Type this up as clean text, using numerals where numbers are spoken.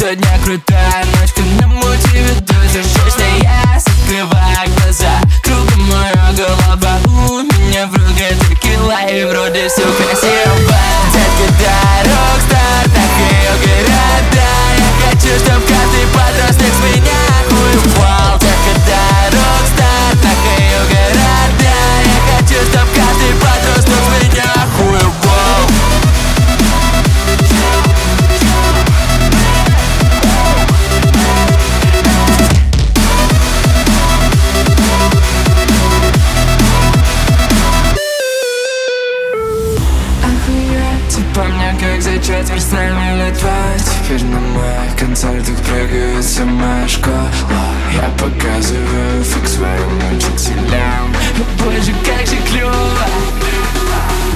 Сегодня крутая ночка на мотиве, держись, я закрываю глаза. Кругом моя голова, у меня в руке текила, и вроде все красиво. Детка, да, рок-стар, так ее города. Я хочу, чтоб каждый подросток с меня хуевал. Детка, да, рок-стар, так ее города. Я хочу, чтоб каждый подросток с меня хуевал. Помню, как за четверть с нами лет 2. Теперь на моих концертах прыгает вся моя школа. Я показываю фиг своим учителям. Боже, как же клёво.